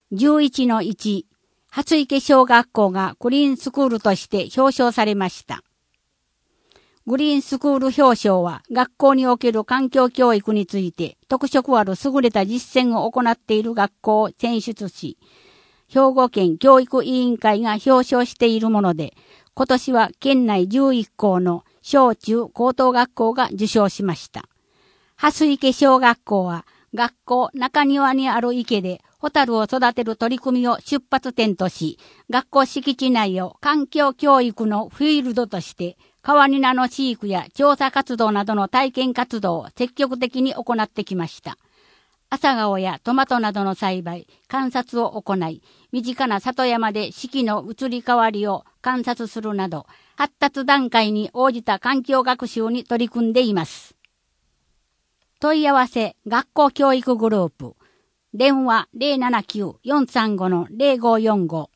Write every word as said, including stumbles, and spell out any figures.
じゅういちのいち、初池小学校がグリーンスクールとして表彰されました。グリーンスクール表彰は学校における環境教育について特色ある優れた実践を行っている学校を選出し、兵庫県教育委員会が表彰しているもので、今年は県内じゅういっ校の小中高等学校が受賞しました。蓮池小学校は学校中庭にある池でホタルを育てる取り組みを出発点とし、学校敷地内を環境教育のフィールドとして、カワニナの飼育や調査活動などの体験活動を積極的に行ってきました。朝顔やトマトなどの栽培、観察を行い、身近な里山で四季の移り変わりを観察するなど、発達段階に応じた環境学習に取り組んでいます。問い合わせ学校教育グループ、電話 ゼロななきゅう よんさんご ゼロごよんご